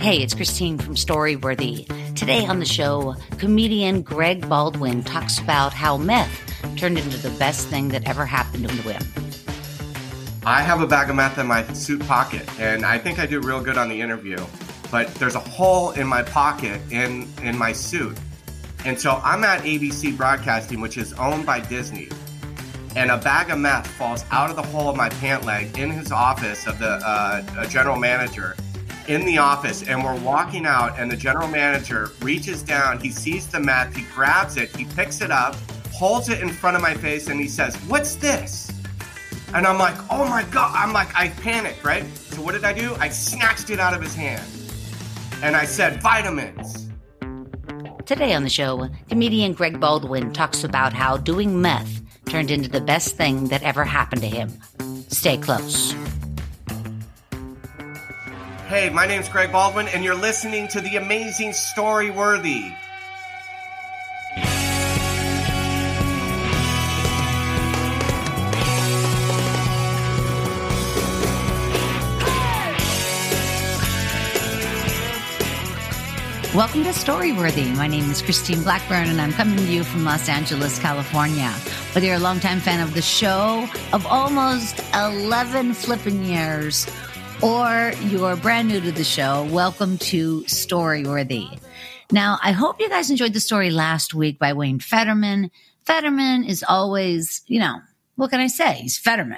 Hey, it's Christine from Storyworthy. Today on the show, comedian Greg Baldwin talks about how meth turned into the best thing that ever happened to him. I have a bag of meth in my suit pocket, and I think I do real good on the interview, but there's a hole in my pocket in my suit. And so I'm at ABC Broadcasting, which is owned by Disney, and a bag of meth falls out of the hole of my pant leg in his office of the general manager in the office. And we're walking out, and the general manager reaches down, he sees the meth, he grabs it, he picks it up, holds it in front of my face, and he says, "What's this?" And I'm like, oh my God. I panicked, right? So what did I do? I snatched it out of his hand. And I said, vitamins. Today on the show, comedian Greg Baldwin talks about how doing meth turned into the best thing that ever happened to him. Stay close. Hey, my name's Greg Baldwin, and you're listening to the amazing Storyworthy. Welcome to Storyworthy. My name is Christine Blackburn, and I'm coming to you from Los Angeles, California. Whether you're a longtime fan of the show of almost 11 flipping years, or you're brand new to the show, welcome to Storyworthy. Now, I hope you guys enjoyed the story last week by Wayne Federman. Federman is always, what can I say? He's Federman.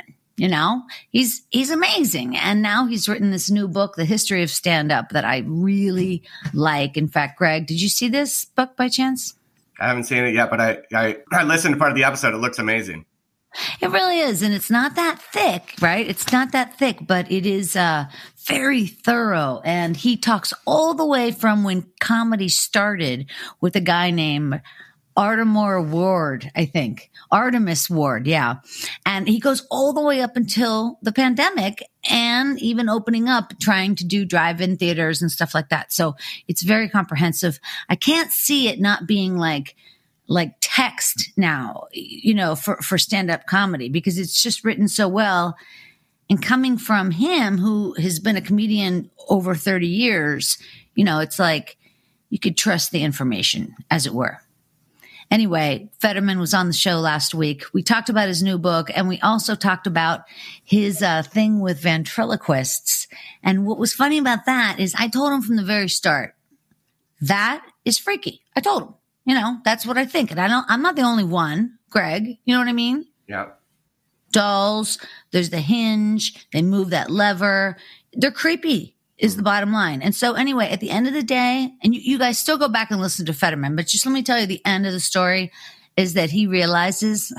He's amazing. And now he's written this new book, The History of Stand-Up, that I really like. In fact, Greg, did you see this book by chance? I haven't seen it yet, but I listened to part of the episode. It looks amazing. It really is. And it's not that thick, right? It's not that thick, but it is very thorough. And he talks all the way from when comedy started with a guy named Artemus Ward, I think. Artemus Ward, yeah. And he goes all the way up until the pandemic and even opening up, trying to do drive-in theaters and stuff like that. So it's very comprehensive. I can't see it not being like text now, for stand-up comedy, because it's just written so well. And coming from him, who has been a comedian over 30 years, it's like you could trust the information, as it were. Anyway, Federman was on the show last week. We talked about his new book, and we also talked about his thing with ventriloquists. And what was funny about that is I told him from the very start, that is freaky. I told him, that's what I think. And I'm not the only one, Greg. You know what I mean? Yeah. Dolls, there's the hinge, they move that lever. They're creepy. Is the bottom line. And so anyway, at the end of the day, and you guys still go back and listen to Federman, but just let me tell you, the end of the story is that he realizes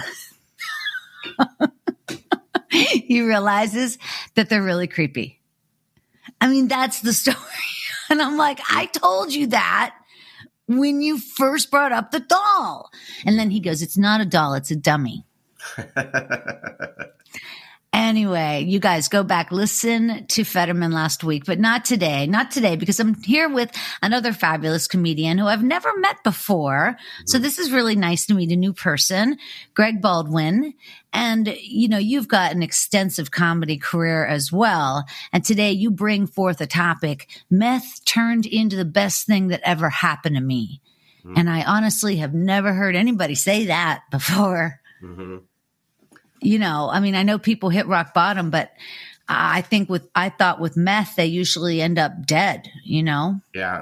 that they're really creepy. I mean, that's the story. And I'm like, I told you that when you first brought up the doll. And then he goes, it's not a doll, it's a dummy. Anyway, you guys go back, listen to Federman last week, but not today, because I'm here with another fabulous comedian who I've never met before. So this is really nice to meet a new person, Greg Baldwin. And, you've got an extensive comedy career as well. And today you bring forth a topic, meth turned into the best thing that ever happened to me. Mm-hmm. And I honestly have never heard anybody say that before. Mm-hmm. I know people hit rock bottom, but I thought with meth, they usually end up dead, Yeah.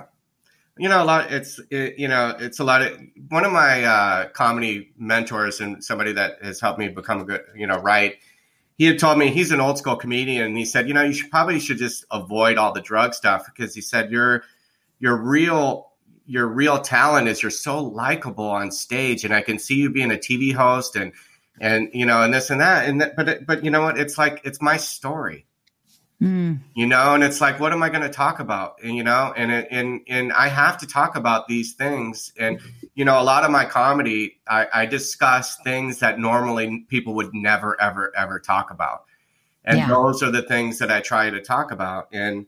It's a lot of, one of my comedy mentors and somebody that has helped me become a good, write. He had told me, he's an old school comedian, and he said, you should just avoid all the drug stuff, because he said, your real talent is you're so likable on stage, and I can see you being a TV host and this and that. But you know what? It's like, it's my story, and it's like, what am I going to talk about? And I have to talk about these things. And, a lot of my comedy, I discuss things that normally people would never, ever, ever talk about. And those are the things that I try to talk about. And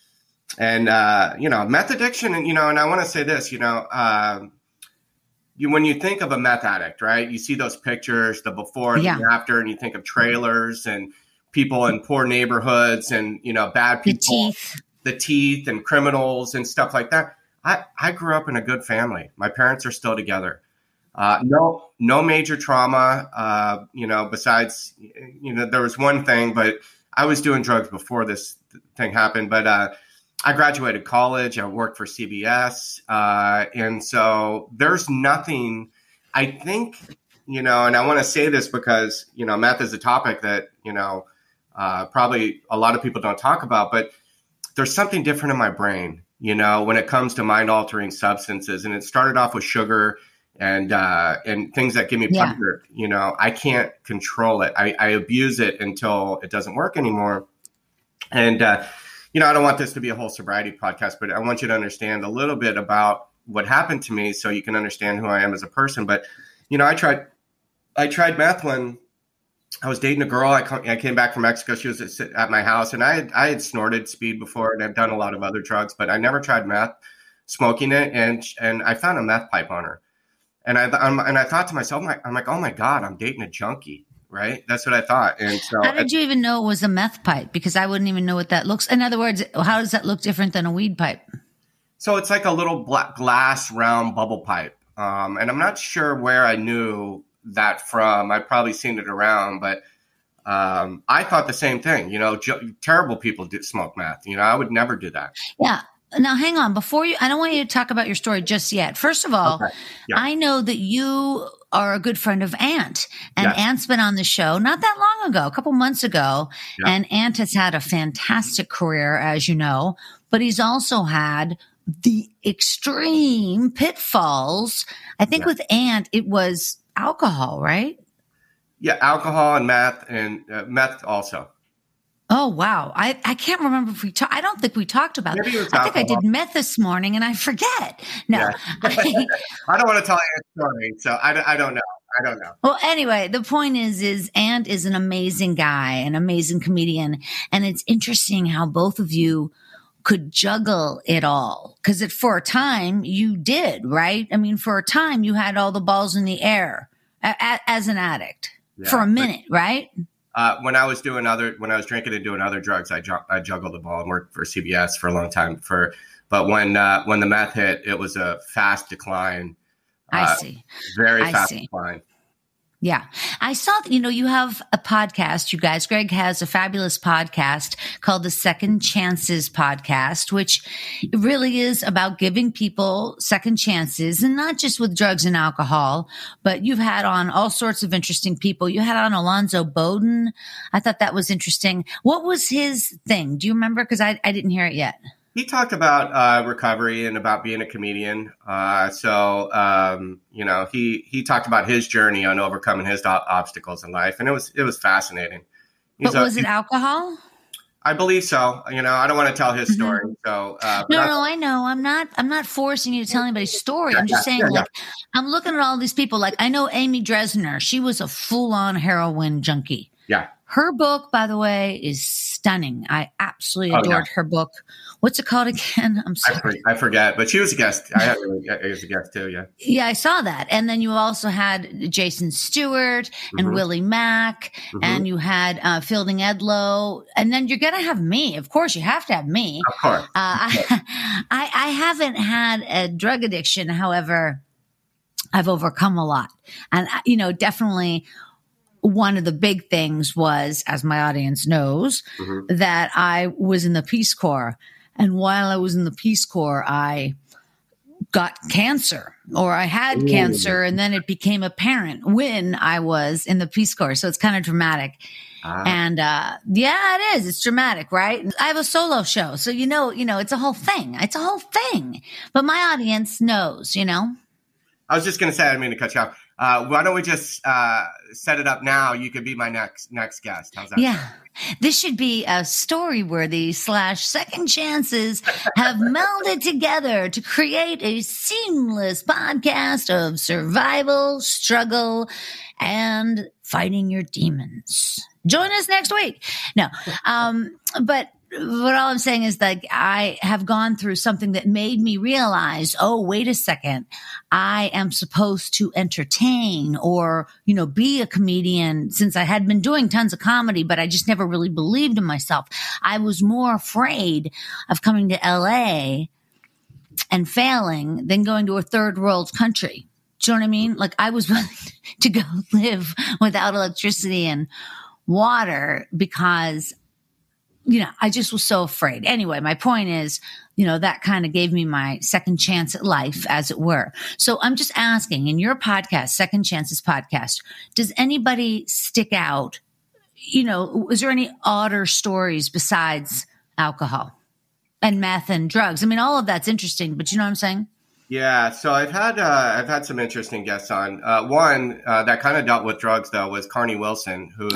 meth addiction, and I want to say this, when you think of a meth addict, right, you see those pictures, the before and the after, and you think of trailers and people in poor neighborhoods and, bad people. the teeth and criminals and stuff like that. I grew up in a good family. My parents are still together. No major trauma, besides, there was one thing, but I was doing drugs before this thing happened. But I graduated college. I worked for CBS. And so there's nothing, I think, and I want to say this because, meth is a topic that, probably a lot of people don't talk about, but there's something different in my brain, when it comes to mind altering substances. And it started off with sugar and things that give me pleasure. I can't control it. I abuse it until it doesn't work anymore. And, I don't want this to be a whole sobriety podcast, but I want you to understand a little bit about what happened to me so you can understand who I am as a person. But, I tried meth when I was dating a girl. I came back from Mexico. She was at my house, and I had snorted speed before, and I've done a lot of other drugs, but I never tried meth, smoking it. And I found a meth pipe on her. And I thought to myself, I'm like, oh my God, I'm dating a junkie, right? That's what I thought. And so, how did you even know it was a meth pipe? Because I wouldn't even know what that looks. In other words, how does that look different than a weed pipe? So it's like a little black glass round bubble pipe. And I'm not sure where I knew that from. I've probably seen it around, but I thought the same thing. Terrible people do smoke meth. I would never do that. Yeah. Now, hang on. I don't want you to talk about your story just yet. First of all, okay. Yeah. I know that you are a good friend of Ant, and Yes. Ant's been on the show not that long ago, a couple months ago. Yeah. And Ant has had a fantastic career, as you know, but he's also had the extreme pitfalls. I think with Ant, it was alcohol, right? Yeah, alcohol and meth, and meth also. Oh, wow. I can't remember if I don't think we talked about Maybe it. it was I think I alcohol. did meth this morning and I forget. No. Yeah. I don't want to tell you a story, so I don't know. Well, anyway, the point is Ant is an amazing guy, an amazing comedian. And it's interesting how both of you could juggle it all. Because for a time you did, right? I mean, for a time you had all the balls in the air as an addict for a minute, right? When I was drinking and doing other drugs, I juggled the ball and worked for CBS for a long time. But when the meth hit, it was a fast decline. I see. Very fast decline. Yeah. I saw that, you have a podcast, you guys. Greg has a fabulous podcast called the Second Chances Podcast, which really is about giving people second chances, and not just with drugs and alcohol, but you've had on all sorts of interesting people. You had on Alonzo Bowden. I thought that was interesting. What was his thing? Do you remember? Because I didn't hear it yet. He talked about recovery and about being a comedian. He talked about his journey on overcoming his obstacles in life, and it was fascinating. But was it alcohol? I believe so. I don't want to tell his story. So no, I know. I'm not forcing you to tell anybody's story. I'm just saying, I'm looking at all these people. Like, I know Amy Dresner. She was a full-on heroin junkie. Yeah. Her book, by the way, is stunning. I absolutely adored her book. What's it called again? I'm sorry. I forget, but she was a guest. I was a guest too, yeah. Yeah, I saw that. And then you also had Jason Stewart and Willie Mack, and you had Fielding Edlow. And then you're going to have me. Of course, you have to have me. Of course. I haven't had a drug addiction. However, I've overcome a lot. And, definitely one of the big things was, as my audience knows, that I was in the Peace Corps. And while I was in the Peace Corps, I got cancer, or I had cancer, and then it became apparent when I was in the Peace Corps. So it's kind of dramatic. And it is. It's dramatic, right? I have a solo show. So, it's a whole thing. It's a whole thing. But my audience knows, I was just going to say, I didn't mean to cut you off. Why don't we just set it up now? You could be my next guest. How's that? Yeah. This should be a story-worthy / second chances have melded together to create a seamless podcast of survival, struggle, and fighting your demons. Join us next week. No, but But all I'm saying is that I have gone through something that made me realize, oh, wait a second, I am supposed to entertain or, be a comedian, since I had been doing tons of comedy, but I just never really believed in myself. I was more afraid of coming to LA and failing than going to a third world country. Do you know what I mean? Like, I was willing to go live without electricity and water because I just was so afraid. Anyway, my point is, that kind of gave me my second chance at life, as it were. So I'm just asking, in your podcast, Second Chances Podcast, does anybody stick out? Is there any odder stories besides alcohol and meth and drugs? I mean, all of that's interesting, but you know what I'm saying? Yeah. So I've had some interesting guests on. One that kind of dealt with drugs, though, was Carnie Wilson, who's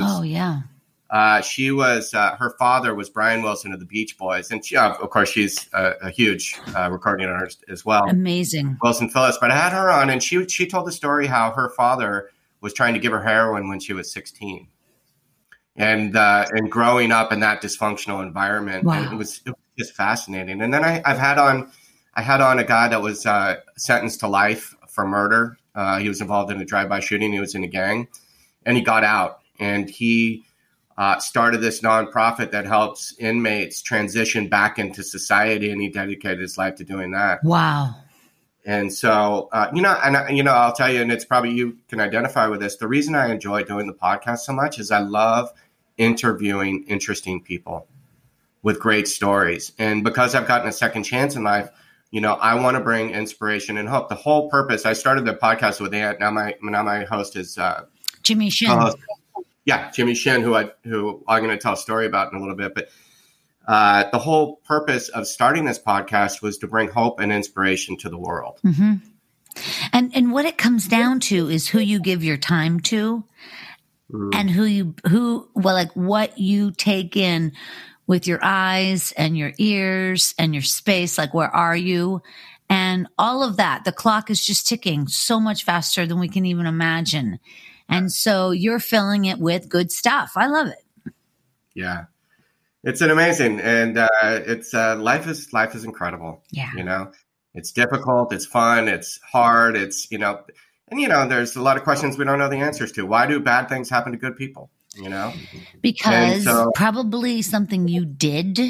she was her father was Brian Wilson of the Beach Boys, and of course she's a huge recording artist as well. Amazing, Wilson Phillips. But I had her on, and she told the story how her father was trying to give her heroin when she was 16, and growing up in that dysfunctional environment. Wow. And it was just fascinating. And then I had on a guy that was sentenced to life for murder. He was involved in a drive-by shooting. He was in a gang, and he got out, and he started this nonprofit that helps inmates transition back into society, and he dedicated his life to doing that. Wow. And so, I'll tell you, and it's probably you can identify with this. The reason I enjoy doing the podcast so much is I love interviewing interesting people with great stories. And because I've gotten a second chance in life, I want to bring inspiration and hope. The whole purpose, I started the podcast with Ant. Now my host is Jimmy Shin. Yeah, Jimmy Shin, who I'm going to tell a story about in a little bit. But the whole purpose of starting this podcast was to bring hope and inspiration to the world. Mm-hmm. And what it comes down to is who you give your time to, and what you take in with your eyes and your ears and your space. Like, where are you? And all of that. The clock is just ticking so much faster than we can even imagine. And so you're filling it with good stuff. I love it. Yeah, it's an amazing, and it's life is incredible. Yeah, it's difficult, it's fun, it's hard, it's there's a lot of questions we don't know the answers to. Why do bad things happen to good people? Because probably something you did.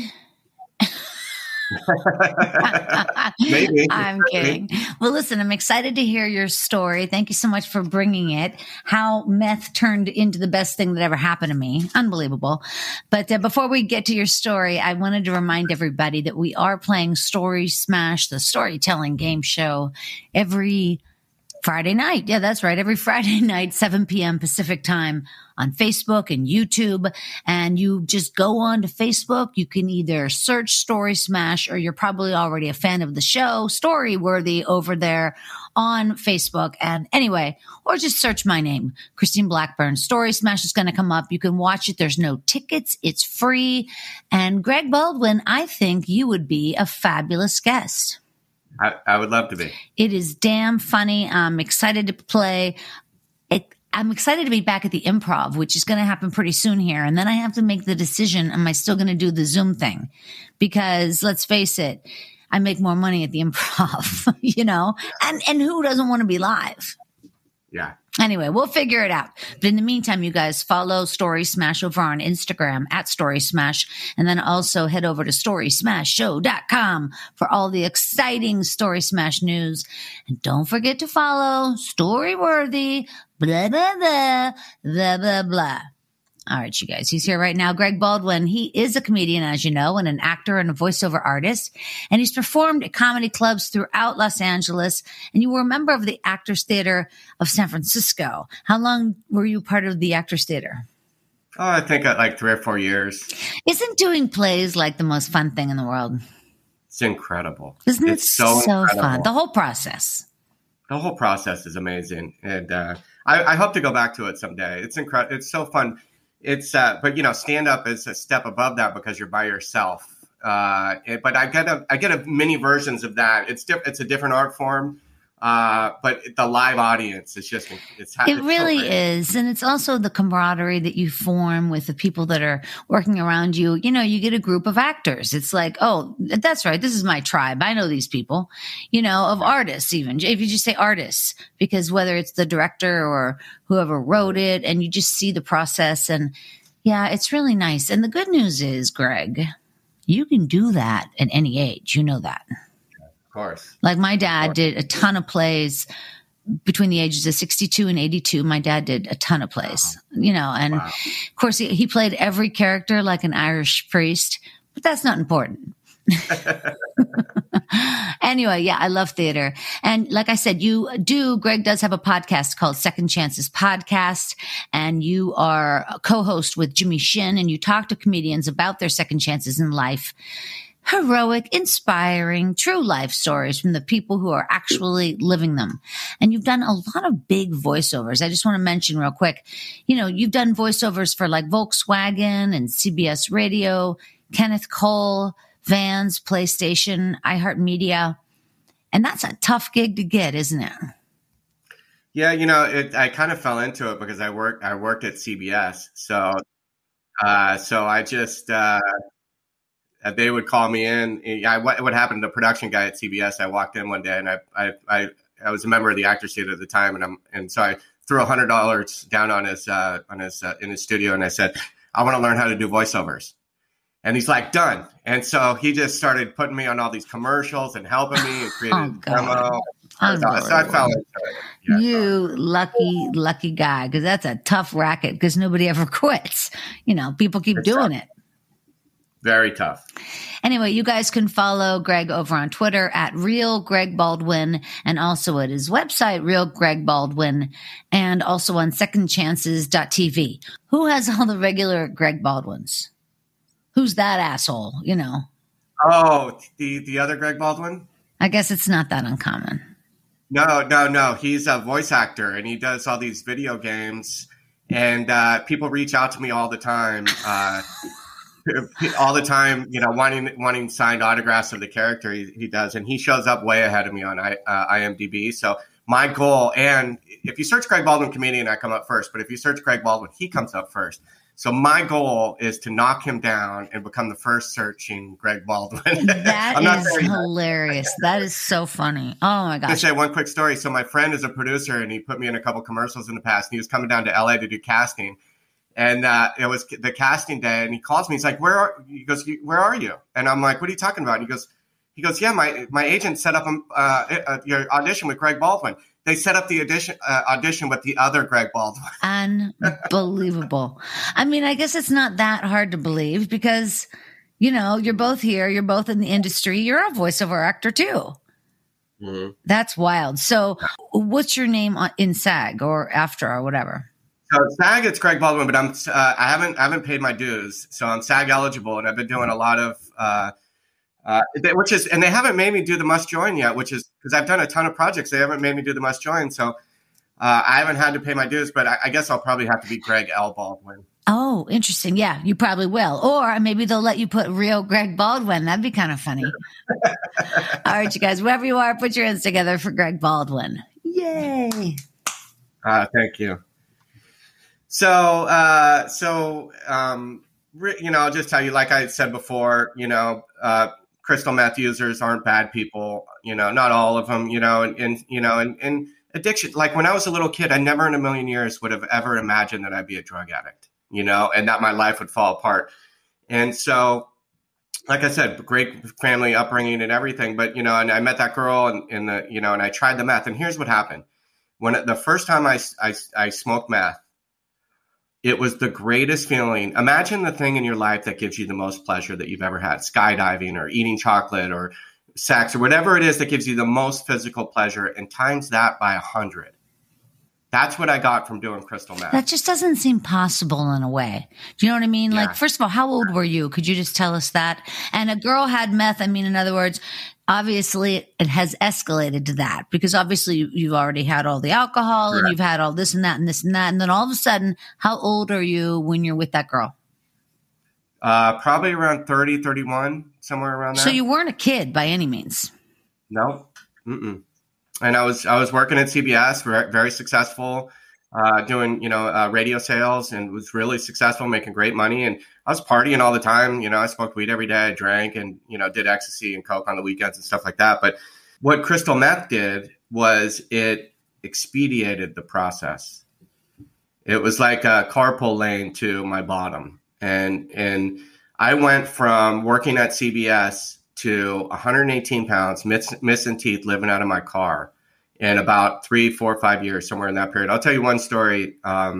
Maybe. I'm kidding. Well, listen, I'm excited to hear your story. Thank you so much for bringing it. How meth turned into the best thing that ever happened to me. Unbelievable. But before we get to your story, I wanted to remind everybody that we are playing Story Smash, the storytelling game show, every Friday night. Yeah, that's right. Every Friday night, 7 p.m. Pacific time on Facebook and YouTube. And you just go on to Facebook. You can either search Story Smash, or you're probably already a fan of the show, Story Worthy, over there on Facebook. And anyway, or just search my name, Christine Blackburn. Story Smash is going to come up. You can watch it. There's no tickets. It's free. And Greg Baldwin, I think you would be a fabulous guest. I would love to be. It is damn funny. I'm excited to play it. I'm excited to be back at the Improv, which is going to happen pretty soon here. And then I have to make the decision, am I still going to do the Zoom thing? Because let's face it, I make more money at the Improv, and who doesn't want to be live? Yeah. Anyway, we'll figure it out. But in the meantime, you guys follow Story Smash over on Instagram at Story Smash. And then also head over to storysmashshow.com for all the exciting Story Smash news. And don't forget to follow Story Worthy, blah, blah, blah, blah, blah, blah. All right, you guys, he's here right now. Greg Baldwin, he is a comedian, as you know, and an actor and a voiceover artist. And he's performed at comedy clubs throughout Los Angeles. And you were a member of the Actors Theater of San Francisco. How long were you part of the Actors Theater? Oh, I think like 3 or 4 years. Isn't doing plays like the most fun thing in the world? It's incredible. Isn't it so fun? The whole process. The whole process is amazing. And I hope to go back to it someday. It's incredible. It's so fun. It's, but stand up is a step above that because you're by yourself. But I get a mini versions of that. It's a different art form. But the live audience is just, It really so great. is. And it's also the camaraderie that you form with the people that are working around you. You know, you get a group of actors. It's like, oh, that's right. This is my tribe. I know these people, you know, of artists, even if you just say artists, because whether it's the director or whoever wrote it, and you just see the process. And yeah, it's really nice. And the good news is, Greg, you can do that at any age. You know that. Of course. Like my dad did a ton of plays between the ages of 62 and 82. My dad did a ton of plays, you know, and of course he played every character like an Irish priest, but that's not important. Anyway, yeah, I love theater. And like I said, Greg does have a podcast called Second Chances Podcast, and you are a co-host with Jimmy Shin, and you talk to comedians about their second chances in life. Heroic, inspiring, true life stories from the people who are actually living them. And you've done a lot of big voiceovers. I just want to mention real quick, you know, you've done voiceovers for like Volkswagen and CBS Radio, Kenneth Cole, Vans, PlayStation, iHeartMedia. And that's a tough gig to get, isn't it? Yeah, you know, I kind of fell into it because I worked at CBS. So I just, they would call me in. What happened to the production guy at CBS? I walked in one day, and I was a member of the Actors Theater at the time, and so I threw $100 down on his in his studio, and I said, I want to learn how to do voiceovers. And he's like, done. And so he just started putting me on all these commercials and helping me and created a demo. So I fell into it. Yeah, you lucky guy, because that's a tough racket because nobody ever quits. You know, people keep doing it. Very tough. Anyway, you guys can follow Greg over on Twitter at Real Greg Baldwin, and also at his website, Real Greg Baldwin, and also on secondchances.tv. Who has all the regular Greg Baldwins? Who's that asshole, you know? Oh, the other Greg Baldwin? I guess it's not that uncommon. No. He's a voice actor, and he does all these video games, and people reach out to me all the time. You know, wanting signed autographs of the character he does, and he shows up way ahead of me on IMDb. So my goal, and if you search Greg Baldwin comedian, I come up first, but if you search Greg Baldwin, he comes up first. So my goal is to knock him down and become the first searching Greg Baldwin. That is hilarious. That is so funny. Oh my gosh. I'll say one quick story. So my friend is a producer, and he put me in a couple commercials in the past, and he was coming down to LA to do casting. And it was the casting day, and he calls me. He's like, "Where are you?" And I'm like, "What are you talking about?" And he goes, "Yeah, my agent set up your audition with Greg Baldwin. They set up the audition with the other Greg Baldwin." Unbelievable. I mean, I guess it's not that hard to believe because, you know, you're both here. You're both in the industry. You're a voiceover actor too. Mm-hmm. That's wild. So what's your name in SAG or AFTRA or whatever? So SAG, it's Greg Baldwin, but I haven't paid my dues, so I'm SAG eligible, and I've been doing a lot of and they haven't made me do the Must Join yet, which is because I've done a ton of projects. They haven't made me do the Must Join, so I haven't had to pay my dues, but I guess I'll probably have to be Greg L. Baldwin. Oh, interesting. Yeah, you probably will, or maybe they'll let you put Real Greg Baldwin. That'd be kind of funny. All right, you guys, wherever you are, put your hands together for Greg Baldwin. Yay! Thank you. So, you know, I'll just tell you, like I said before, you know, crystal meth users aren't bad people, you know, not all of them, you know, and addiction. Like when I was a little kid, I never in a million years would have ever imagined that I'd be a drug addict, you know, and that my life would fall apart. And so, like I said, great family upbringing and everything, but, you know, and I met that girl and I tried the meth, and here's what happened. When the first time I smoked meth, it was the greatest feeling. Imagine the thing in your life that gives you the most pleasure that you've ever had, skydiving or eating chocolate or sex or whatever it is that gives you the most physical pleasure, and times that by 100. That's what I got from doing crystal meth. That just doesn't seem possible in a way. Do you know what I mean? Yeah. Like, first of all, how old were you? Could you just tell us that? And a girl had meth. I mean, in other words, obviously it has escalated to that because obviously you've already had all the alcohol and you've had all this and that and this and that. And then all of a sudden, how old are you when you're with that girl? Probably around 30, 31, somewhere around there. So you weren't a kid by any means. No. Mm-mm. And I was working at CBS, very successful, doing, radio sales, and was really successful, making great money. And I was partying all the time. I smoked weed every day, I drank, and, did ecstasy and coke on the weekends and stuff like that. But what crystal meth did was it expedited the process. It was like a carpool lane to my bottom. And I went from working at CBS to 118 pounds, missing teeth, living out of my car in about 3, 4, 5 years, somewhere in that period. I'll tell you one story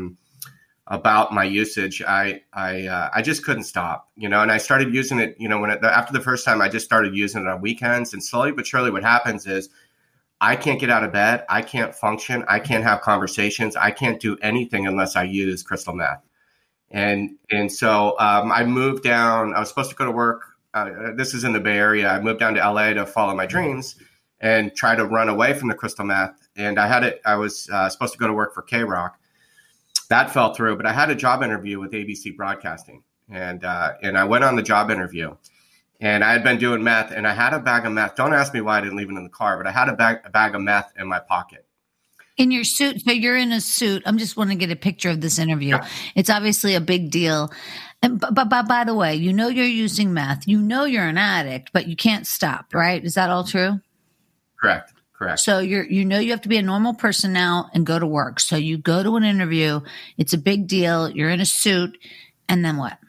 about my usage. I just couldn't stop, and I started using it, after the first time, I just started using it on weekends. And slowly but surely what happens is I can't get out of bed. I can't function. I can't have conversations. I can't do anything unless I use crystal meth. And so I moved down. I was supposed to go to work. This is in the Bay Area. I moved down to LA to follow my dreams and try to run away from the crystal meth. And I was supposed to go to work for K-Rock. That fell through, but I had a job interview with ABC Broadcasting. And I went on the job interview. And I had been doing meth, and I had a bag of meth. Don't ask me why I didn't leave it in the car, but I had a bag of meth in my pocket. In your suit, so you're in a suit. I'm just want to get a picture of this interview. Yeah. It's obviously a big deal. And but by the way, you're using meth. You're an addict, but you can't stop, right? Is that all true? Correct. So you have to be a normal person now and go to work. So you go to an interview. It's a big deal. You're in a suit, and then what?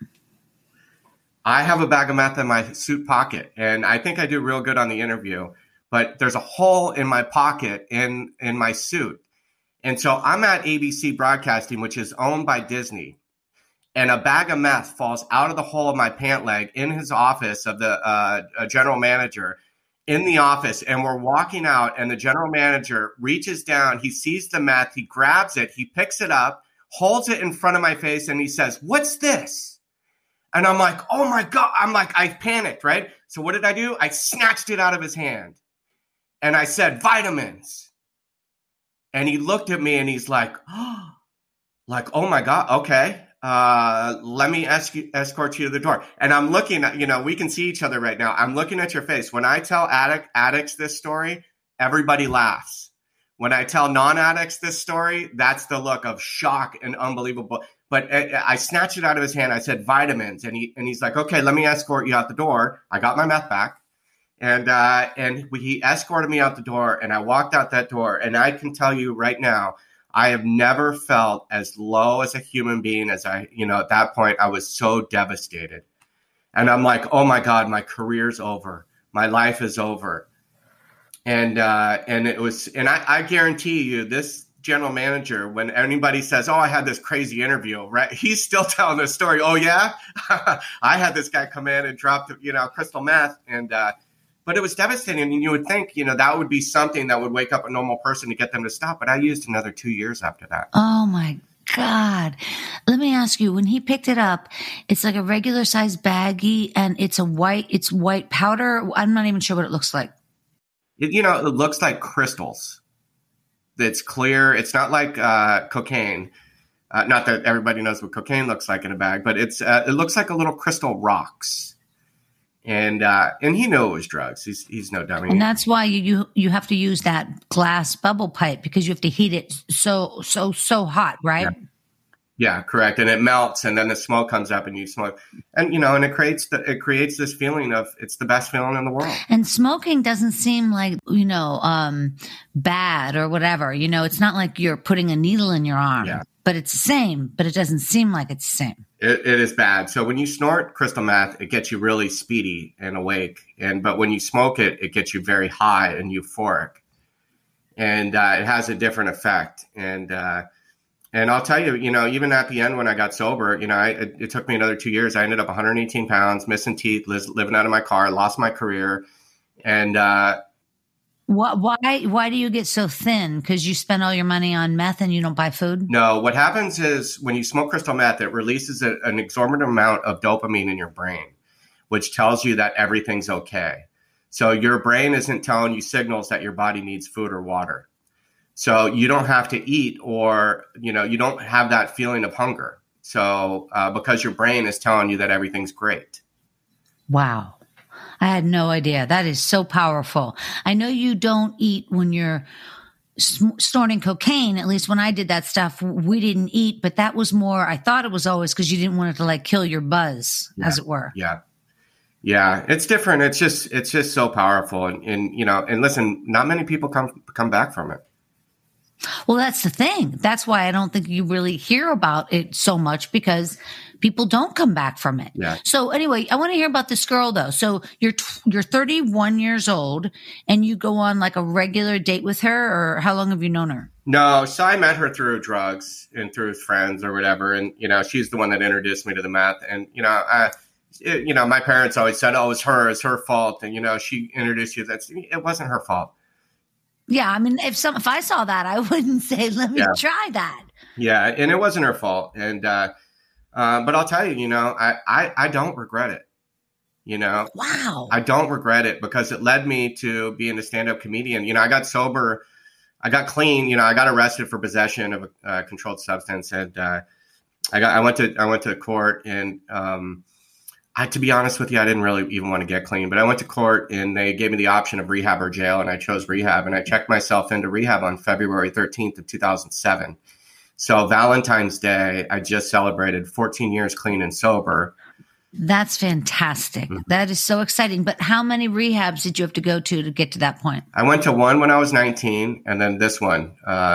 I have a bag of meth in my suit pocket, and I think I do real good on the interview, but there's a hole in my pocket in my suit. And so I'm at ABC Broadcasting, which is owned by Disney, and a bag of meth falls out of the hole of my pant leg in his office of the general manager in the office. And we're walking out, and the general manager reaches down, he sees the meth, he grabs it, he picks it up, holds it in front of my face, and he says, "What's this?" And I'm like, oh my God. I panicked, right? So what did I do? I snatched it out of his hand. And I said, "Vitamins." And he looked at me and he's like, oh my God, okay. Let me escort you to the door. And I'm looking at, we can see each other right now. I'm looking at your face. When I tell addicts this story, everybody laughs. When I tell non-addicts this story, that's the look of shock and unbelievable. But I snatched it out of his hand. I said, "Vitamins." And he's like, "Okay, let me escort you out the door." I got my meth back. And he escorted me out the door, and I walked out that door. And I can tell you right now, I have never felt as low as a human being as at that point. I was so devastated. And I'm like, oh my God, my career's over. My life is over. And I guarantee you, this general manager, when anybody says, "Oh, I had this crazy interview," right? He's still telling this story. "Oh yeah, I had this guy come in and drop crystal meth," but it was devastating. And you would think, that would be something that would wake up a normal person to get them to stop. But I used another 2 years after that. Oh my God. Let me ask you, when he picked it up, it's like a regular size baggie, and it's white powder. I'm not even sure what it looks like. It looks like crystals. It's clear. It's not like cocaine. Not that everybody knows what cocaine looks like in a bag, but it looks like a little crystal rocks. And he knew it was drugs. He's no dummy. And that's why you have to use that glass bubble pipe, because you have to heat it so hot, right? Yeah, correct. And it melts, and then the smoke comes up, and you smoke, and and it creates this feeling of it's the best feeling in the world. And smoking doesn't seem like bad or whatever. It's not like you're putting a needle in your arm. Yeah. But it's the same. But it doesn't seem like it's the same. It is bad. So when you snort crystal meth, it gets you really speedy and awake. But when you smoke it, it gets you very high and euphoric. And it has a different effect. And I'll tell you, even at the end when I got sober, it took me another 2 years. I ended up 118 pounds, missing teeth, living out of my car, lost my career. And why do you get so thin? Because you spend all your money on meth and you don't buy food? No, what happens is when you smoke crystal meth, it releases an exorbitant amount of dopamine in your brain, which tells you that everything's okay. So your brain isn't telling you signals that your body needs food or water. So you don't have to eat, or, you don't have that feeling of hunger. So because your brain is telling you that everything's great. Wow. I had no idea. That is so powerful. I know you don't eat when you're snorting cocaine. At least when I did that stuff, we didn't eat, but that was more, I thought it was always because you didn't want it to like kill your buzz, as it were. Yeah. It's different. It's just so powerful. And you know, and listen, not many people come back from it. Well, that's the thing. That's why I don't think you really hear about it so much, because people don't come back from it. Yeah. So anyway, I want to hear about this girl though. So you're 31 years old and you go on like a regular date with her, or how long have you known her? No, so I met her through drugs and through friends or whatever. And, you know, she's the one that introduced me to the meth. And, you know, my parents always said, oh, it's her fault. And, you know, she introduced you. It wasn't her fault. Yeah, I mean, if I saw that, I wouldn't say, let me try that. Yeah, and it wasn't her fault. And but I'll tell you, you know, I don't regret it. You know, wow, I don't regret it because it led me to being a stand-up comedian. You know, I got sober, I got clean. You know, I got arrested for possession of a controlled substance, and I went to court and. To be honest with you, I didn't really even want to get clean, but I went to court and they gave me the option of rehab or jail, and I chose rehab, and I checked myself into rehab on February 13th of 2007. So Valentine's Day, I just celebrated 14 years clean and sober. That's fantastic. Mm-hmm. That is so exciting. But how many rehabs did you have to go to get to that point? I went to one when I was 19 and then this one.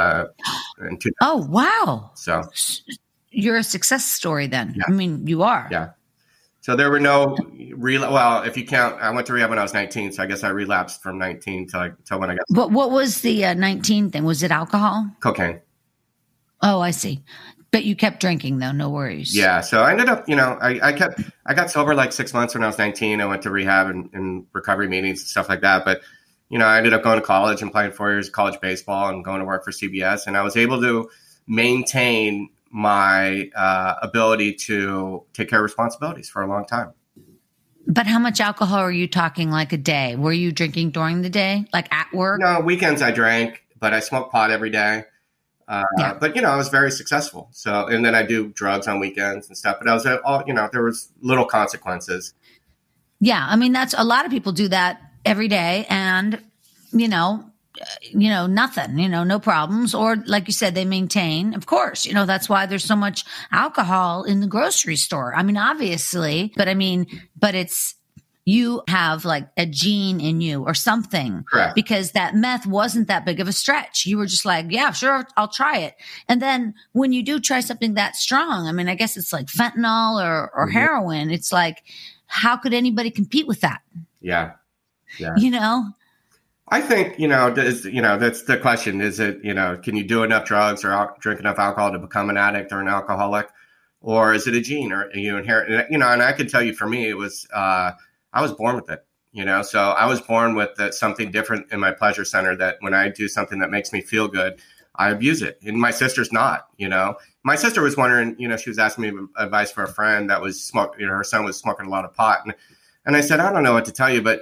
Oh, wow. So you're a success story then. Yeah. I mean, you are. Yeah. So there were no well, if you count, I went to rehab when I was 19, so I guess I relapsed from 19 till when I got. But what was the 19 thing? Was it alcohol? Cocaine. Oh, I see. But you kept drinking though, no worries. Yeah, so I ended up, you know, I got sober like 6 months when I was 19. I went to rehab and recovery meetings and stuff like that. But, you know, I ended up going to college and playing 4 years of college baseball and going to work for CBS, and I was able to maintain my ability to take care of responsibilities for a long time. But how much alcohol are you talking, like a day? Were you drinking during the day, like at work? No, weekends I drank, but I smoked pot every day. But, you know, I was very successful. So, and then I do drugs on weekends and stuff. But I was all, you know, there was little consequences. Yeah. I mean, that's a lot of people do that every day, and, you know, nothing, you know, no problems. Or like you said, they maintain, of course, you know, that's why there's so much alcohol in the grocery store. I mean, obviously, but it's, you have like a gene in you or something. Correct. Because that meth wasn't that big of a stretch. You were just like, yeah, sure, I'll try it. And then when you do try something that strong, I mean, I guess it's like fentanyl or heroin. It's like, how could anybody compete with that? Yeah. Yeah. You know? I think, you know, that's the question. Is it, you know, can you do enough drugs or drink enough alcohol to become an addict or an alcoholic? Or is it a gene or you inherit, you know, and I can tell you for me, it was, I was born with it, you know, so I was born with something different in my pleasure center that when I do something that makes me feel good, I abuse it. And my sister's not, you know. My sister was wondering, you know, she was asking me advice for a friend that was smoking, you know, her son was smoking a lot of pot. And I said, I don't know what to tell you, but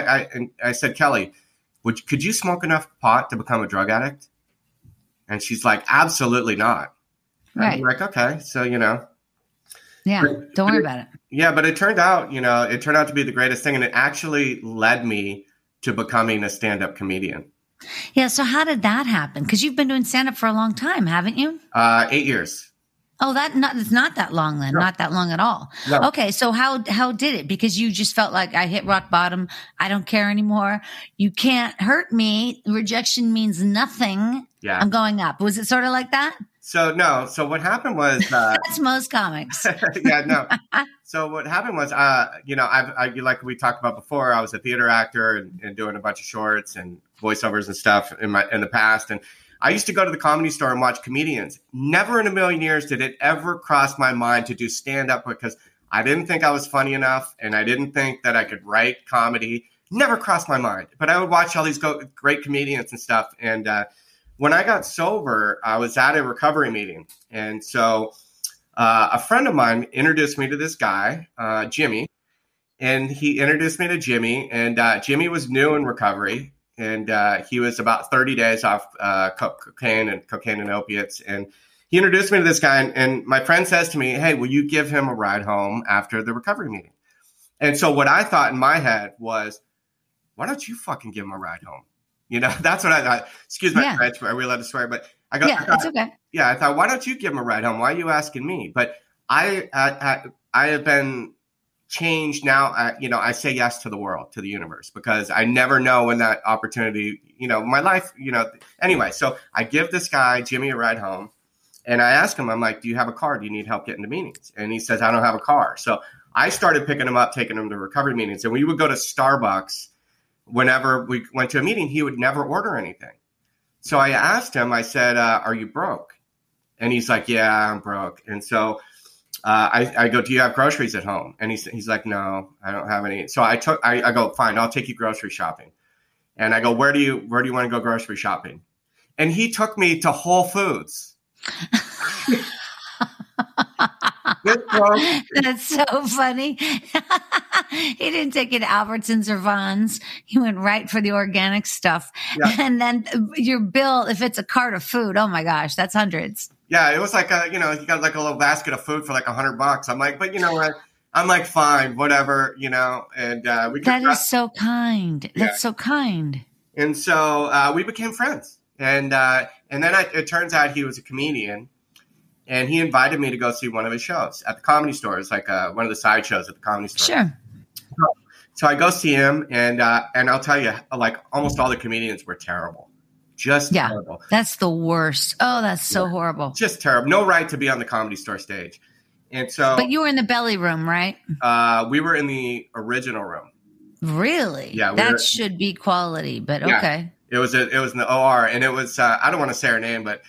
I said, Kelly, could you smoke enough pot to become a drug addict? And she's like, absolutely not. Right. I'm like, okay. So, you know. Yeah. Don't worry about it. Yeah. But it turned out to be the greatest thing. And it actually led me to becoming a stand-up comedian. Yeah. So how did that happen? Because you've been doing stand-up for a long time, haven't you? 8 years. Oh, it's not that long then. No. Not that long at all. No. Okay. So how did it? Because you just felt like I hit rock bottom. I don't care anymore. You can't hurt me. Rejection means nothing. Yeah. I'm going up. Was it sort of like that? So no. So what happened was that's most comics. Yeah. No. So what happened was, you know, I like we talked about before, I was a theater actor and doing a bunch of shorts and voiceovers and stuff in the past. And I used to go to the Comedy Store and watch comedians. Never in a million years did it ever cross my mind to do stand-up because I didn't think I was funny enough and I didn't think that I could write comedy. Never crossed my mind. But I would watch all these great comedians and stuff. And when I got sober, I was at a recovery meeting. And so a friend of mine introduced me to this guy, Jimmy. And he introduced me to Jimmy. And Jimmy was new in recovery. And he was about 30 days off cocaine and opiates. And he introduced me to this guy. And my friend says to me, hey, will you give him a ride home after the recovery meeting? And so what I thought in my head was, why don't you fucking give him a ride home? You know, that's what I thought. Excuse my French, are we allowed to swear? But it's okay. Yeah, I thought, why don't you give him a ride home? Why are you asking me? But I have been changed now. I say yes to the world, to the universe, because I never know when that opportunity, my life, anyway. So I give this guy, Jimmy, a ride home. And I ask him, I'm like, do you have a car? Do you need help getting to meetings? And he says, I don't have a car. So I started picking him up, taking him to recovery meetings. And we would go to Starbucks whenever we went to a meeting. He would never order anything. So I asked him, I said, are you broke? And he's like, yeah, I'm broke. And so I go, do you have groceries at home? And he's like, no, I don't have any. So I go, fine, I'll take you grocery shopping. And I go, where do you want to go grocery shopping? And he took me to Whole Foods. That's so funny. He didn't take you to Albertsons or Vons. He went right for the organic stuff. Yeah. And then your bill, if it's a cart of food, oh my gosh, that's hundreds. Yeah, it was like you got like a little basket of food for like $100. I'm like, but you know what? I'm like, fine, whatever, and we. That is so kind. Yeah. That's so kind. And so we became friends, and then it turns out he was a comedian, and he invited me to go see one of his shows at the Comedy Store. It's like one of the side shows at the Comedy Store. Sure. So I go see him, and I'll tell you, like almost all the comedians were terrible. Just terrible. That's the worst. Oh, that's so horrible. Just terrible. No right to be on the Comedy Store stage. And so, but you were in the belly room, right? We were in the original room. Really? Yeah. That should be quality, but okay. It was in the OR, and it was I don't want to say her name, but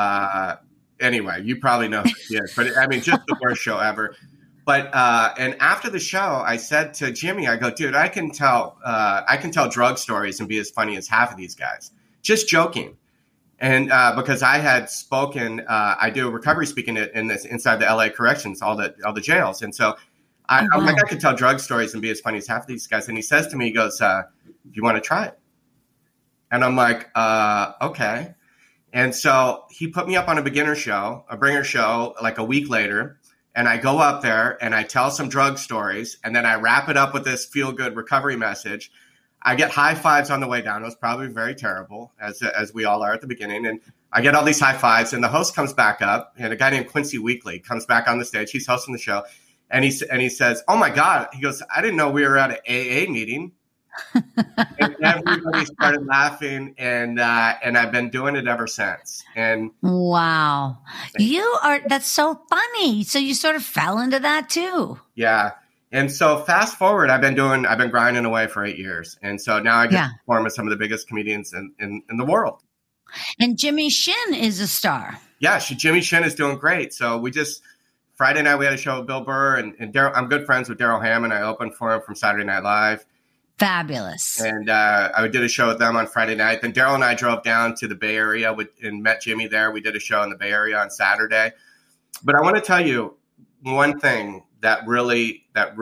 anyway, you probably know who she is. But I mean, just the worst show ever. But and after the show, I said to Jimmy, I go, dude, I can tell drug stories and be as funny as half of these guys. Just joking. And because I had spoken, I do recovery speaking inside the LA corrections, all the jails. And so I'm like, I could tell drug stories and be as funny as half of these guys. And he says to me, he goes, do you want to try it? And I'm like, okay. And so he put me up on a bringer show, like a week later. And I go up there and I tell some drug stories. And then I wrap it up with this feel-good recovery message. I get high fives on the way down. It was probably very terrible, as we all are at the beginning. And I get all these high fives, and the host comes back up, and a guy named Quincy Weekly comes back on the stage. He's hosting the show, and he says, "Oh my God!" He goes, "I didn't know we were at an AA meeting." And everybody started laughing, and I've been doing it ever since. And wow, that's so funny. So you sort of fell into that too. Yeah. And so fast forward, I've been grinding away for 8 years. And so now I get to perform with some of the biggest comedians in the world. And Jimmy Shin is a star. Yeah, Jimmy Shin is doing great. So Friday night we had a show with Bill Burr and Daryl. I'm good friends with Daryl Hammond. I opened for him from Saturday Night Live. Fabulous. And I did a show with them on Friday night. Then Daryl and I drove down to the Bay Area and met Jimmy there. We did a show in the Bay Area on Saturday. But I want to tell you one thing that really,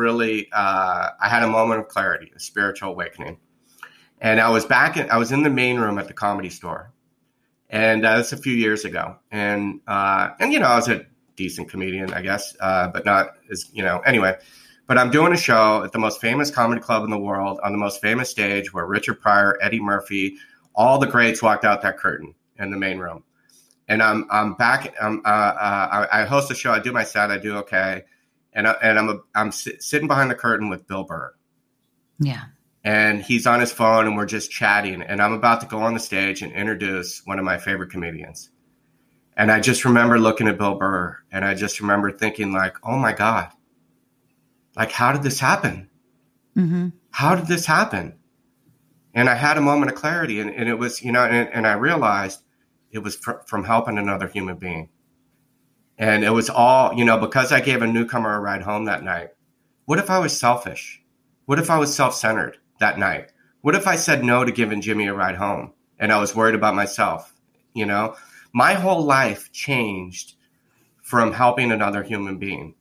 I had a moment of clarity, a spiritual awakening. And I was in the main room at the Comedy Store. And that's a few years ago. And I was a decent comedian, I guess, but not as, anyway. But I'm doing a show at the most famous comedy club in the world on the most famous stage where Richard Pryor, Eddie Murphy, all the greats walked out that curtain in the main room. And I'm back. I host a show. I do my set. I do okay. And I'm sitting behind the curtain with Bill Burr. Yeah. And he's on his phone and we're just chatting. And I'm about to go on the stage and introduce one of my favorite comedians. And I just remember looking at Bill Burr and I just remember thinking like, oh my God, like, how did this happen? Mm-hmm. How did this happen? And I had a moment of clarity and it was, and I realized it was from helping another human being. And it was all, because I gave a newcomer a ride home that night. What if I was selfish? What if I was self-centered that night? What if I said no to giving Jimmy a ride home and I was worried about myself? My whole life changed from helping another human being.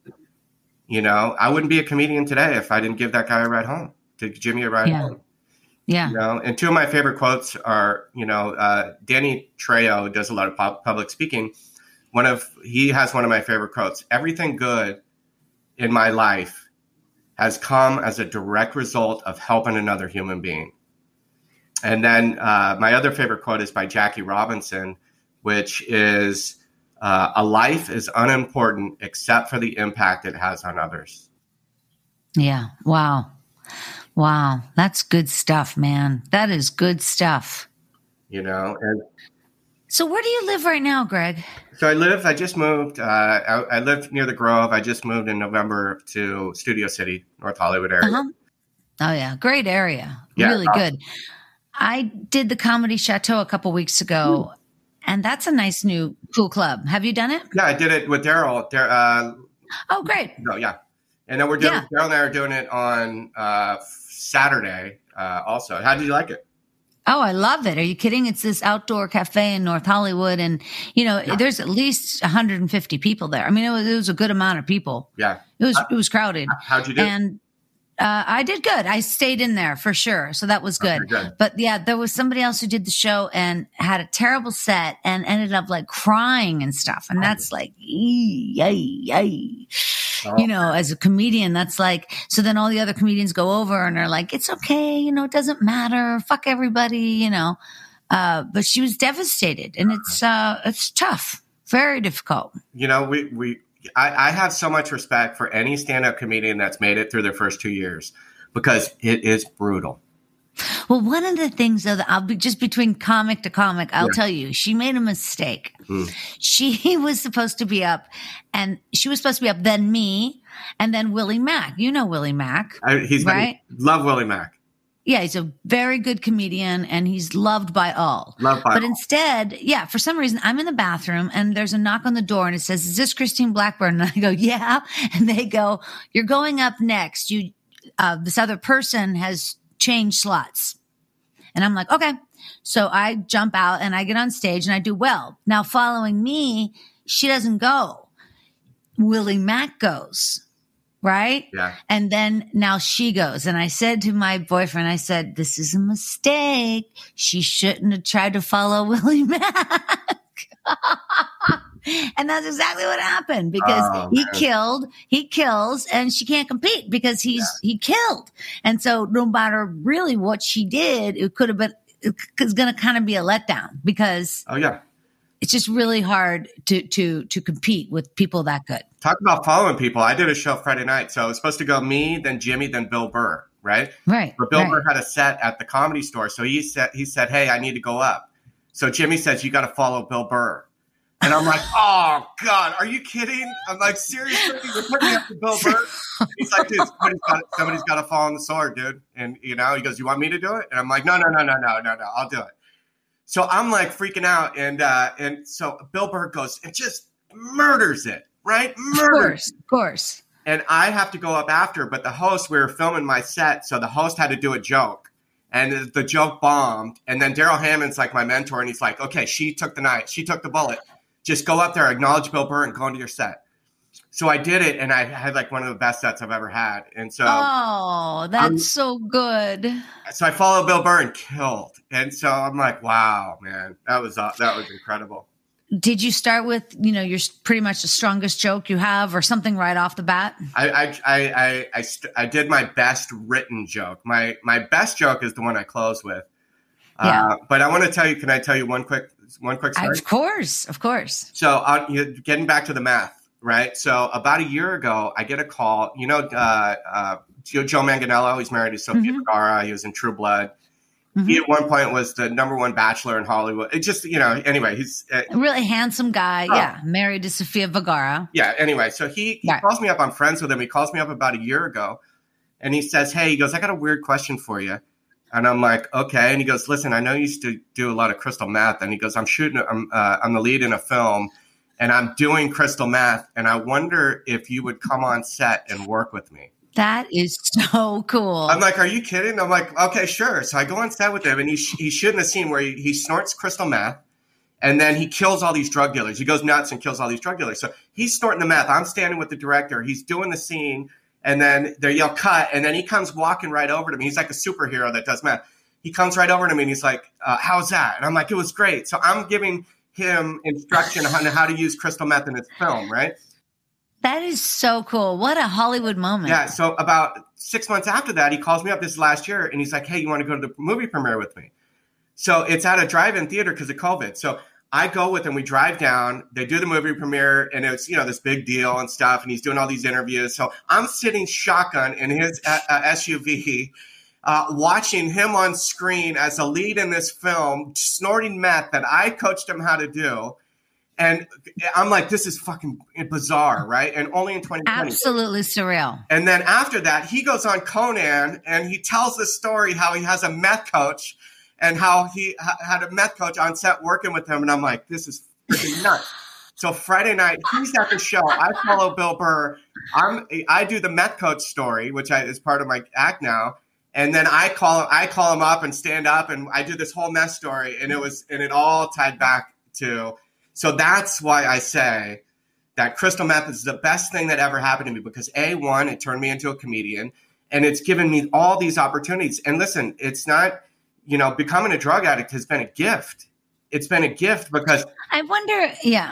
I wouldn't be a comedian today if I didn't give that guy a ride home, to Jimmy a ride home. Yeah. And two of my favorite quotes are, Danny Trejo does a lot of public speaking. He has one of my favorite quotes. Everything good in my life has come as a direct result of helping another human being. And then my other favorite quote is by Jackie Robinson, which is, a life is unimportant except for the impact it has on others. Yeah. Wow. Wow. That's good stuff, man. That is good stuff. And so where do you live right now, Greg? So I just moved. I live near the Grove. I just moved in November to Studio City, North Hollywood area. Uh-huh. Oh, yeah. Great area. Yeah, really good. I did the Comedy Chateau a couple weeks ago, and that's a nice new cool club. Have you done it? Yeah, I did it with Daryl. Oh, great. No, yeah. And then Daryl and I are doing it on Saturday also. How did you like it? Oh, I love it. Are you kidding? It's this outdoor cafe in North Hollywood. And, there's at least 150 people there. I mean, it was a good amount of people. Yeah. It was crowded. How'd you do? And I did good. I stayed in there for sure. So that was good. Okay, good. But yeah, there was somebody else who did the show and had a terrible set and ended up like crying and stuff. And that's like, as a comedian, that's like, so then all the other comedians go over and are like, it's okay. It doesn't matter. Fuck everybody, but she was devastated and it's tough, very difficult. I have so much respect for any stand-up comedian that's made it through their first 2 years because it is brutal. Well, one of the things, though, that I'll be just between comic to comic, I'll tell you, she made a mistake. She was supposed to be up, then me, and then Willie Mack. You know Willie Mack, right? Love Willie Mack. Yeah, he's a very good comedian and he's loved by all. Instead, for some reason, I'm in the bathroom and there's a knock on the door and it says, "Is this Christine Blackburn?" And I go, "Yeah." And they go, "You're going up next. This other person has changed slots." And I'm like, "Okay." So I jump out and I get on stage and I do well. Now following me, she doesn't go. Willie Mack goes. Right? Yeah. And then now she goes. And I said to my boyfriend, I said, "This is a mistake. She shouldn't have tried to follow Willie Mack." And that's exactly what happened because he kills and she can't compete because he killed. And so no matter really what she did, it's going to kind of be a letdown because it's just really hard to compete with people that good. Talk about following people. I did a show Friday night. So it was supposed to go me, then Jimmy, then Bill Burr, right? Right. But Bill Burr had a set at the Comedy Store. So he said, "Hey, I need to go up." So Jimmy says, "You got to follow Bill Burr." And I'm like, "Oh, God, are you kidding?" I'm like, "Seriously? You're putting me up to Bill Burr?" He's like, "Dude, somebody's got to fall on the sword, dude." And, he goes, "You want me to do it?" And I'm like, No, I'll do it. So I'm like freaking out. And so Bill Burr goes and just murders it, right? Of course. And I have to go up after, but the host, we were filming my set. So the host had to do a joke and the joke bombed. And then Daryl Hammond's like my mentor. And he's like, "Okay, she took the knife. She took the bullet. Just go up there, acknowledge Bill Burr and go into your set." So I did it, and I had like one of the best sets I've ever had. And so, that's so good. So I followed Bill Burr and killed. And so I'm like, wow, man, that was incredible. Did you start with, your pretty much the strongest joke you have or something right off the bat? I did my best written joke. My best joke is the one I close with. But I want to tell you, can I tell you one quick story? Of course. So getting back to the math. Right. So about a year ago, I get a call. Joe Manganiello, he's married to Sofia Vergara. He was in True Blood. He at one point was the number one bachelor in Hollywood. It just, anyway, he's a really handsome guy. Oh. Yeah. Married to Sofia Vergara. Yeah. Anyway, so he calls me up. I'm friends with him. He calls me up about a year ago and he says, "Hey," he goes, "I got a weird question for you." And I'm like, "Okay." And he goes, "Listen, I know you used to do a lot of crystal meth." And he goes, I'm the lead in a film. And I'm doing crystal meth, and I wonder if you would come on set and work with me. That is so cool. I'm like, "Are you kidding?" I'm like, "Okay, sure." So I go on set with him, and he's shooting a scene where he snorts crystal meth, and then he kills all these drug dealers. He goes nuts and kills all these drug dealers. So he's snorting the meth. I'm standing with the director. He's doing the scene, and then they yell cut, and then he comes walking right over to me. He's like a superhero that does meth. He comes right over to me, and he's like, "How's that?" And I'm like, "It was great." So I'm giving him instruction on how to use crystal meth in his film, right? That is so cool. What a Hollywood moment. Yeah. So about 6 months after that, he calls me up this last year and he's like, hey, you want to go to the movie premiere with me? So it's at a drive-in theater because of COVID. So I go with him. We drive down. They do the movie premiere, and it's, you know, this big deal and stuff. And he's doing all these interviews. So I'm sitting shotgun in his SUV, watching him on screen as a lead in this film, snorting meth that I coached him how to do. And I'm like, this is fucking bizarre, right? And only in 2020. Absolutely surreal. And then after that, he goes on Conan and he tells the story how he has a meth coach and how he had a meth coach on set working with him. And I'm like, this is freaking nuts. So Friday night, he's at the show. I follow Bill Burr. I do the meth coach story, which is part of my act now. And then I call him up and stand up, and I do this whole meth story. And it all tied back to. So that's why I say that crystal meth is the best thing that ever happened to me, because one, it turned me into a comedian, and it's given me all these opportunities. And listen, it's not, you know, becoming a drug addict has been a gift. It's been a gift because I wonder,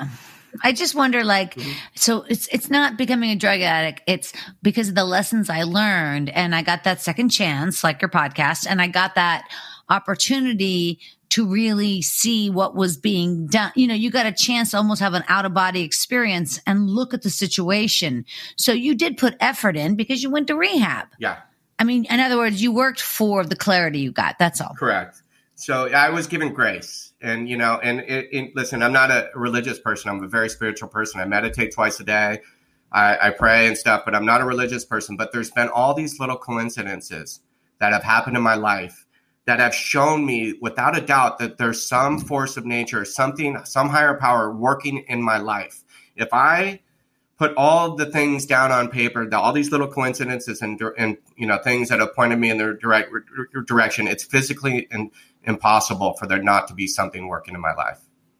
I just wonder, like, so it's not becoming a drug addict. It's because of the lessons I learned, and I got that second chance, like your podcast, and I got that opportunity to really see what was being done. You know, you got a chance to almost have an out of body experience and look at the situation. So you did put effort in because you went to rehab. Yeah. I mean, in other words, you worked for the clarity you got. That's all. Correct. So I was given grace, and, you know, listen, I'm not a religious person. I'm a very spiritual person. I meditate twice a day. I pray and stuff, but I'm not a religious person. But there's been all these little coincidences that have happened in my life that have shown me without a doubt that there's some force of nature, some higher power working in my life. If I put all the things down on paper, all these little coincidences and you know, things that have pointed me in the direct direction, it's physically impossible for there not to be something working in my life.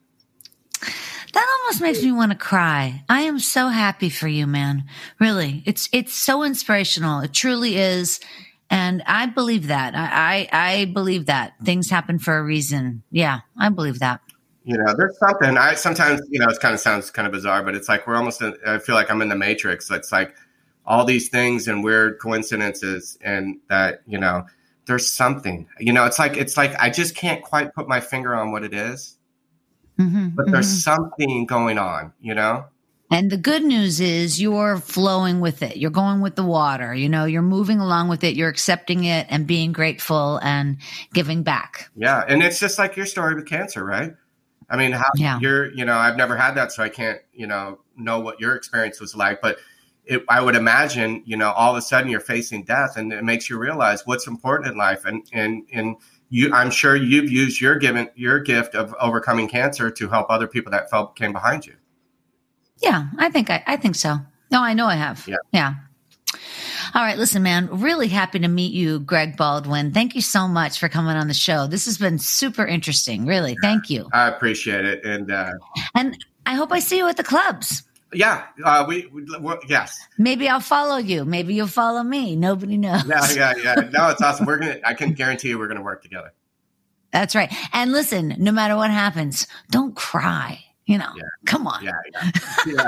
That almost makes me want to cry. I am so happy for you, man. Really. It's so inspirational. It truly is. And I believe that. I believe that things happen for a reason. Yeah, I believe that. You know, there's something. Sometimes, you know, it kind of sounds kind of bizarre, but it's like I feel like I'm in the Matrix. It's like all these things and weird coincidences, and that, you know, there's something. You know, it's like I just can't quite put my finger on what it is, but there's something going on. You know. And the good news is you're flowing with it. You're going with the water. You know, you're moving along with it. You're accepting it and being grateful and giving back. Yeah. And it's just like your story with cancer, right? I mean, you know, I've never had that, so I can't, you know what your experience was like. But I would imagine, you know, all of a sudden you're facing death, and it makes you realize what's important in life. And I'm sure you've used your gift of overcoming cancer to help other people that came behind you. Yeah, I think so. No, I know I have. Yeah. All right. Listen, man, really happy to meet you, Greg Baldwin. Thank you so much for coming on the show. This has been super interesting. Really. Thank you. I appreciate it. And I hope I see you at the clubs. Yeah. Yes. Maybe I'll follow you. Maybe you'll follow me. Nobody knows. Yeah. No, it's awesome. I can guarantee you we're going to work together. That's right. And listen, no matter what happens, don't cry. You know, Come on. Yeah.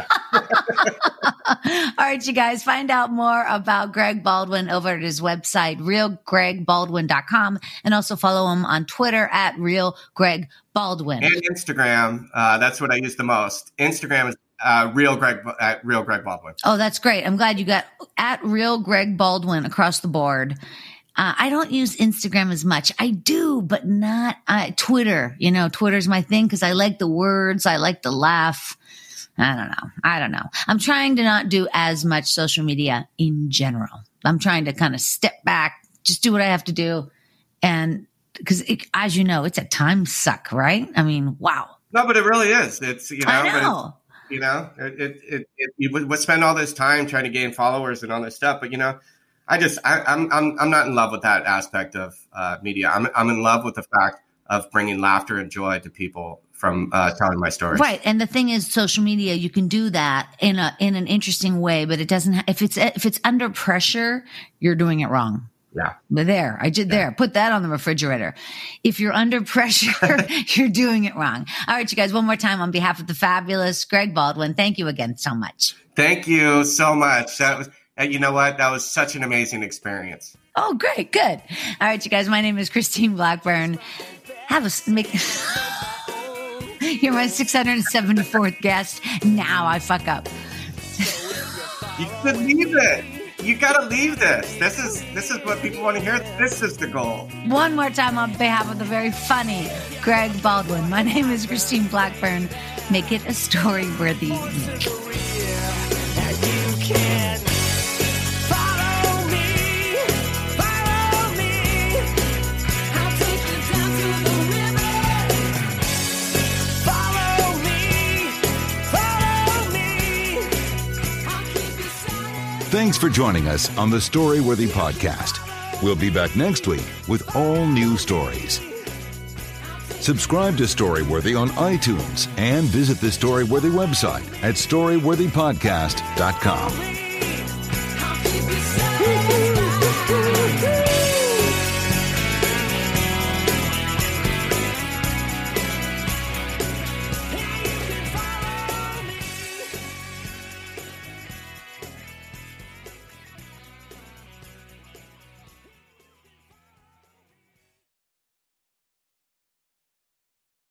All right, you guys, find out more about Greg Baldwin over at his website, realgregbaldwin.com, and also follow him on Twitter at realgregbaldwin. And Instagram. That's what I use the most. Instagram is Real Greg Baldwin. Oh, that's great. I'm glad you got at Real Greg Baldwin across the board. I don't use Instagram as much. I do, but not Twitter. You know, Twitter's my thing because I like the words. I like to laugh. I don't know. I'm trying to not do as much social media in general. I'm trying to kind of step back, just do what I have to do. And because, as you know, it's a time suck, right? I mean, wow. No, but it really is. It's, you know, I know. But you know, you would spend all this time trying to gain followers and all this stuff, but you know, I'm not in love with that aspect of media. I'm in love with the fact of bringing laughter and joy to people from telling my stories. Right, and the thing is, social media, you can do that in an interesting way, but it doesn't. If it's under pressure, you're doing it wrong. Yeah. There, I did there. Put that on the refrigerator. If you're under pressure, you're doing it wrong. All right, you guys, one more time on behalf of the fabulous Greg Baldwin. Thank you again so much. Thank you so much. That was, you know what? That was such an amazing experience. Oh, great. Good. All right, you guys, my name is Christine Blackburn. You're my 674th guest. Now I fuck up. You could leave it. You gotta leave this. This is what people want to hear. This is the goal. One more time on behalf of the very funny Greg Baldwin. My name is Christine Blackburn. Make it a story worthy. Thanks for joining us on the Storyworthy Podcast. We'll be back next week with all new stories. Subscribe to Storyworthy on iTunes and visit the Storyworthy website at storyworthypodcast.com.